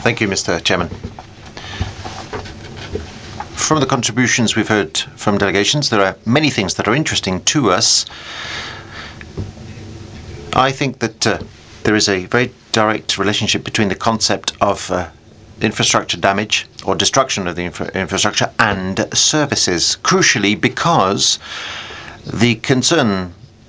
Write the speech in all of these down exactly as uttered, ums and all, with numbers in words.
Thank you, Mister Chairman. From the contributions we've heard from delegations, there are many things that are interesting to us. I think that uh, there is a very direct relationship between the concept of uh, infrastructure damage or destruction of the infra infrastructure and services, crucially because the concern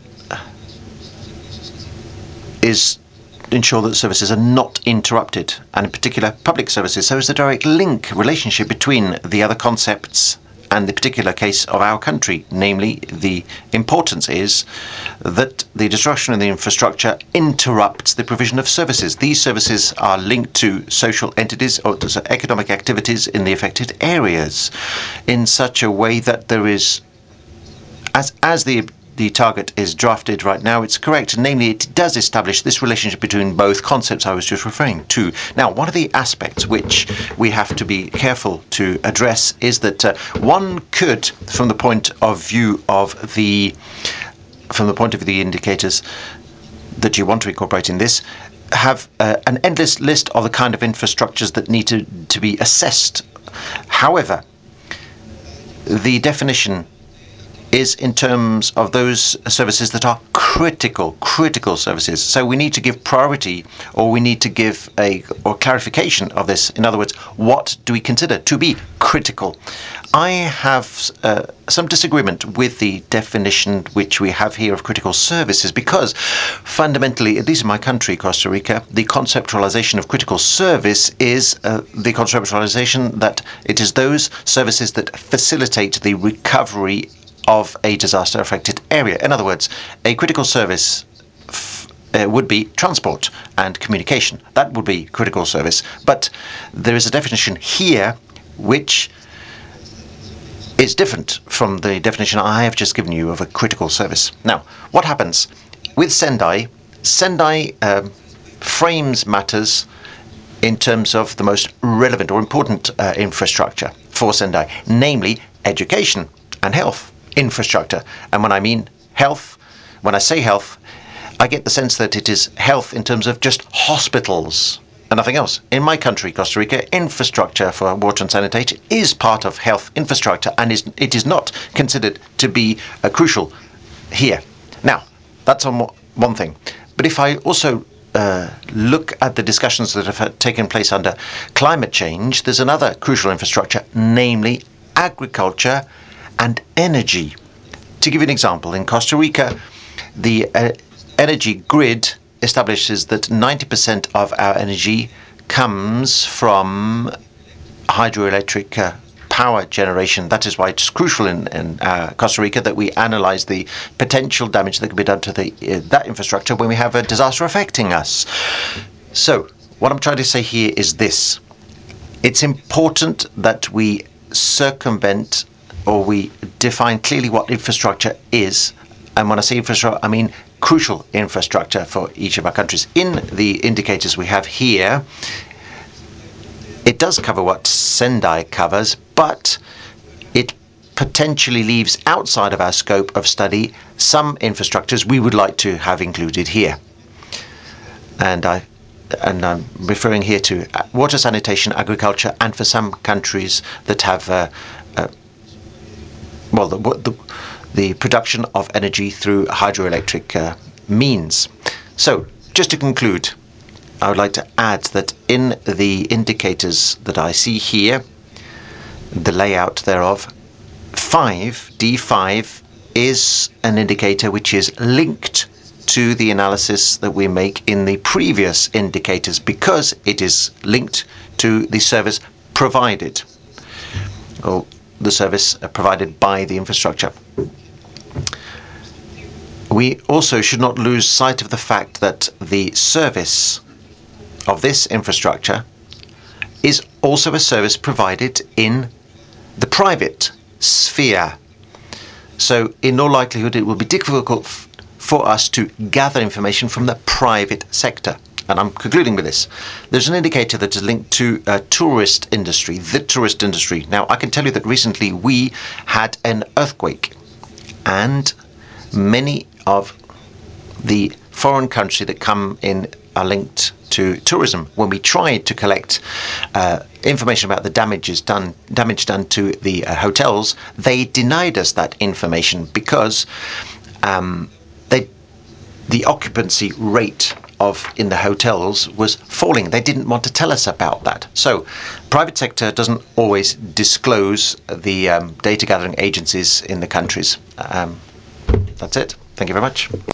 is ensure that services are not interrupted, and in particular public services. So there's a direct link relationship between the other concepts and the particular case of our country, namely the importance is that the destruction of the infrastructure interrupts the provision of services. These services are linked to social entities or to economic activities in the affected areas in such a way that there is, as, as the the target is drafted right now, it's correct. Namely, it does establish this relationship between both concepts I was just referring to. Now, one of the aspects which we have to be careful to address is that uh, one could, from the point of view of the from the point of view of the indicators that you want to incorporate in this, have uh, an endless list of the kind of infrastructures that need to, to be assessed. However, the definition is in terms of those services that are critical, critical services. So we need to give priority, or we need to give a or clarification of this. In other words, what do we consider to be critical? I have uh, some disagreement with the definition which we have here of critical services, because fundamentally, at least in my country, Costa Rica, the conceptualization of critical service is uh, the conceptualization that it is those services that facilitate the recovery of a disaster-affected area. In other words, a critical service f uh, would be transport and communication. That would be critical service. But there is a definition here which is different from the definition I have just given you of a critical service. Now, what happens with Sendai? Sendai um, frames matters in terms of the most relevant or important uh, infrastructure for Sendai, namely education and health infrastructure. And when I mean health, when I say health, I get the sense that it is health in terms of just hospitals and nothing else. In my country, Costa Rica, infrastructure for water and sanitation is part of health infrastructure, and is, it is not considered to be uh, crucial here. Now, that's on one thing. But if I also uh, look at the discussions that have taken place under climate change, there's another crucial infrastructure, namely agriculture and energy. To give you an example, in Costa Rica, the uh, energy grid establishes that ninety percent of our energy comes from hydroelectric uh, power generation. That is why it's crucial in, in uh, Costa Rica that we analyze the potential damage that can be done to the, uh, that infrastructure when we have a disaster affecting us. So, what I'm trying to say here is this. It's important that we circumvent or we define clearly what infrastructure is. And when I say infrastructure, I mean crucial infrastructure for each of our countries. In the indicators we have here, it does cover what Sendai covers, but it potentially leaves outside of our scope of study some infrastructures we would like to have included here. And I and I'm referring here to water, sanitation, agriculture, and for some countries that have uh, uh, well, the, the, the production of energy through hydroelectric uh, means. So, just to conclude, I would like to add that in the indicators that I see here, the layout thereof, five, D five, is an indicator which is linked to the analysis that we make in the previous indicators, because it is linked to the service provided, or the service provided by the infrastructure. We also should not lose sight of the fact that the service of this infrastructure is also a service provided in the private sphere. So in all likelihood it will be difficult for us to gather information from the private sector. And I'm concluding with this. There's an indicator that is linked to uh, tourist industry, the tourist industry. Now, I can tell you that recently we had an earthquake, and many of the foreign countries that come in are linked to tourism. When we tried to collect uh, information about the damages done, damage done to the uh, hotels, they denied us that information because um, they, the occupancy rate of in the hotels was falling. They didn't want to tell us about that. So private sector doesn't always disclose the um, data gathering agencies in the countries. Um, that's it. Thank you very much.